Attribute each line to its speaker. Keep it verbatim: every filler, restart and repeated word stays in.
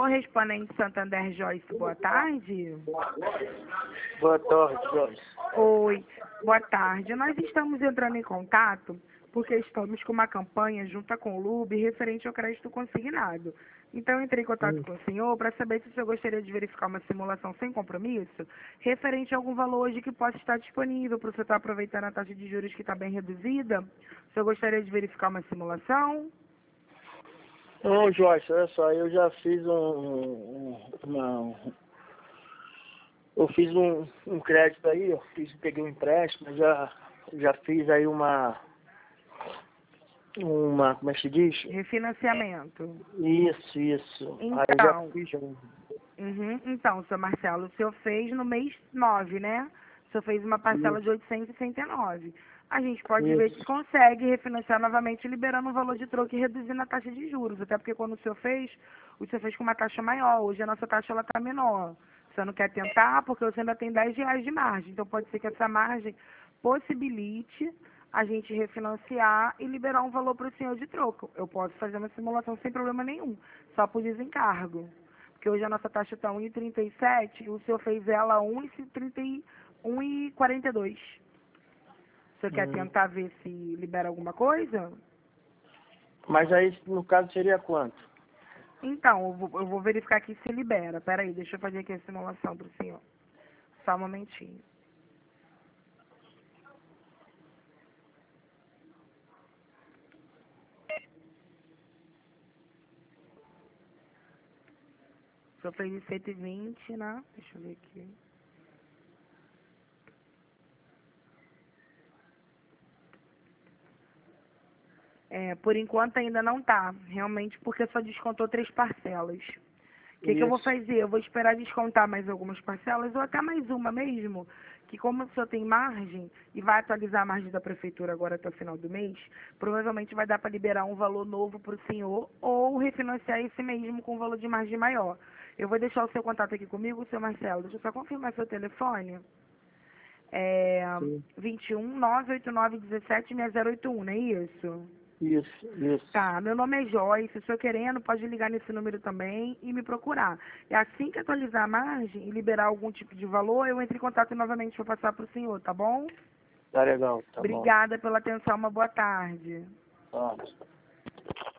Speaker 1: Correspondente Santander Joyce, boa tarde.
Speaker 2: Boa tarde, Joyce.
Speaker 1: Oi, boa tarde. Nós estamos entrando em contato porque estamos com uma campanha junto com o Lube referente ao crédito consignado. Então, eu entrei em contato
Speaker 2: Hum.
Speaker 1: com o senhor para saber se o senhor gostaria de verificar uma simulação sem compromisso referente a algum valor hoje que possa estar disponível para o senhor estar aproveitando a taxa de juros que está bem reduzida. O senhor gostaria de verificar uma simulação?
Speaker 2: Não, Joyce, olha só, eu já fiz um, um- uma... Eu fiz um, um crédito aí, eu fiz, peguei um empréstimo, já, já fiz aí uma... Uma, como é que se diz?
Speaker 1: Refinanciamento.
Speaker 2: Isso, isso. Aí eu já
Speaker 1: Então,
Speaker 2: fiz um...
Speaker 1: uhum, então, seu Marcelo, o senhor fez no mês nove, né? O senhor fez uma parcela de
Speaker 2: Isso,
Speaker 1: oitocentos e sessenta e nove. A gente pode ver se
Speaker 2: isso.
Speaker 1: consegue refinanciar novamente, liberando o valor de troco e reduzindo a taxa de juros. Até porque quando o senhor fez, o senhor fez com uma taxa maior. Hoje a nossa taxa está menor. O senhor não quer tentar porque você ainda tem dez reais de margem. Então pode ser que essa margem possibilite a gente refinanciar e liberar um valor para o senhor de troco. Eu posso fazer uma simulação sem problema nenhum, só por desencargo. Porque hoje a nossa taxa está um vírgula trinta e sete e o senhor fez ela um vírgula quarenta e dois. O senhor quer
Speaker 2: Hum.
Speaker 1: tentar ver se libera alguma coisa?
Speaker 2: Mas aí, no caso, seria quanto?
Speaker 1: Então, eu vou, eu vou verificar aqui se libera. Pera aí, deixa eu fazer aqui a simulação para o senhor. Só um momentinho. O senhor fez de cento e vinte, né? Deixa eu ver aqui. É, por enquanto ainda não tá, realmente, porque só descontou três parcelas. O que, que eu vou
Speaker 2: Isso.
Speaker 1: fazer? Eu vou esperar descontar mais algumas parcelas, ou até mais uma mesmo, que como o senhor tem margem, e vai atualizar a margem da prefeitura agora até o final do mês, provavelmente vai dar para liberar um valor novo para o senhor, ou refinanciar esse mesmo com um valor de margem maior. Eu vou deixar o seu contato aqui comigo, seu Marcelo. Deixa eu só confirmar seu telefone. É
Speaker 2: Sim.
Speaker 1: vinte e um, nove oito nove, dezessete, seis zero oito um, não é isso?
Speaker 2: Isso, isso.
Speaker 1: Tá, meu nome é Joyce, se o senhor querendo, pode ligar nesse número também e me procurar. E assim que atualizar a margem e liberar algum tipo de valor, eu entro em contato novamente para passar para o senhor, tá bom?
Speaker 2: Tá legal, tá bom.
Speaker 1: Obrigada pela atenção, uma boa tarde.
Speaker 2: Tá.